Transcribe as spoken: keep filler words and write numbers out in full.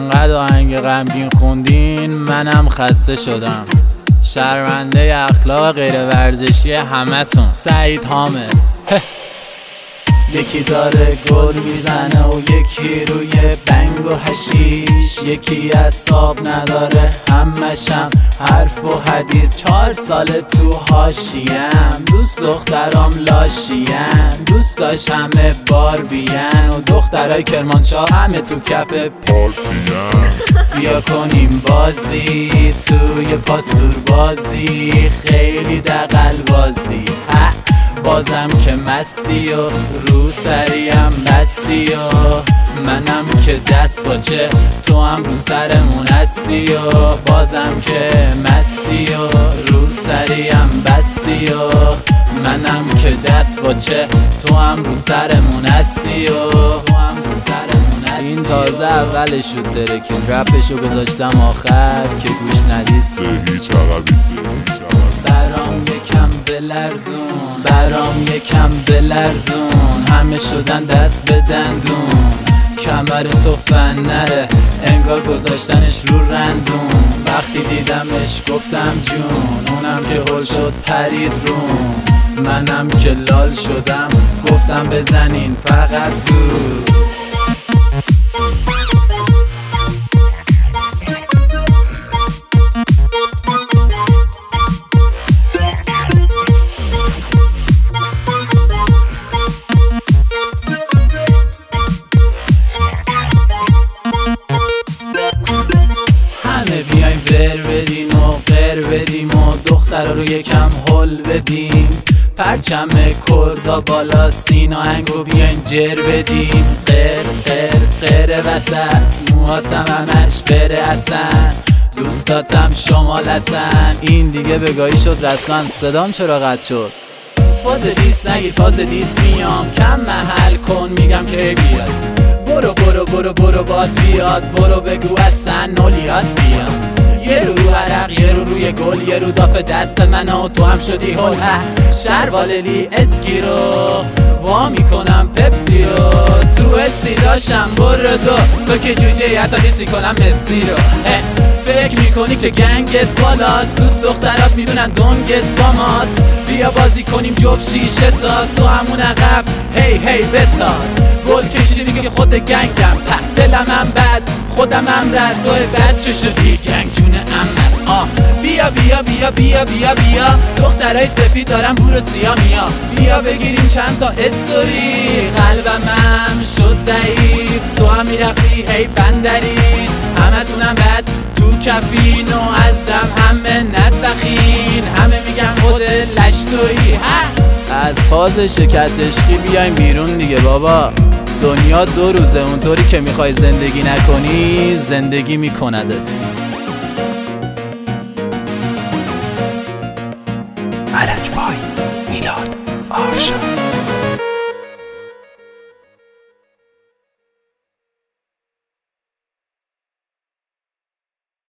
انقدر آهنگ غمگین خوندین منم خسته شدم. شرمنده اخلاق غیر ورزشی همتون. سعید حامد. یکی داره گل میزنه و یکی روی بنگ و حشیش، یکی اعصاب نداره همشم حرف و حدیث. چهار ساله تو حاشیه‌ام، دوست دخترام لاشیان، دوست داشت همه باربیان و دخترای کرمانشاه همه تو کف پارتیان. بیا کنیم بازی توی پاستور بازی، خیلی دقل بازی. بازم که مستی و رو سریم بستی و منم که دست باچه تو هم رو سرمون هستی و بازم که مستی و رو سریم بستی و منم که دست باچه تو هم رو سرمون هستی و تو هم رو سرمون هستی. این تازه اولش شد ترکین، رپشو گذاشتم آخر که گوش ندیسی. هیچ عقبی برام یکم بلرزون، برام یکم بلرزون، همه شدن دست به دندون. کمر تو فن نره انگار گذاشتنش رو رندون. وقتی دیدمش گفتم جون، اونم که هل شد پرید روم. منم که لال شدم گفتم بزنین فقط زود. بیایم ور بدیم و غیر بدیم و دخترها رو یکم هل بدیم. پرچم کردا بالا سیناهنگو بیاین جر بدیم. غیر غیر غیر وسط موهاتم همش بره اصلا، دوستاتم شمال هستن. این دیگه بگاهی شد رسما، صدام چرا قطع شد؟ فاز دیس نگیر فاز دیس میام، کم محل کن میگم که بیاد. برو برو برو برو باد بیاد، برو بگو اصلا نولیات بیاد. یه رو رو عرق یه رو روی گل، یه رو داف دست من و تو هم شدی هل. شروالی اسکی رو وا میکنم پپسی رو، تو اسی داشتم برو دو تو که جوجه حتی دیسی کنم مسی رو. فکر میکنی که گنگت بالاست، دوست دخترات میدونن دنگت با ماست. بیا بازی کنیم جفت شیشه تاست، تو همون عقب هی هی بتاز. گل کشی میگه خود گنگم، دلم هم بد خودم هم رد. توی بد چه شدی گنگ جون امد. آه بیا بیا بیا بیا بیا بیا دخترای سفید دارم بور و سیا میا. بیا بگیریم چند تا استوری، قلبم هم شد ضعیف. تو هم میرفتی هی بندری، همه تونم بد تو کفین و از دم همه نسخین. همه میگن خود لشتویی. از فاز شکست عشقی بیایم بیرون دیگه بابا. دنیا دو روزه، اونطوری که میخوای زندگی نکنی زندگی میکندت. عرج بای میلاد آرشا.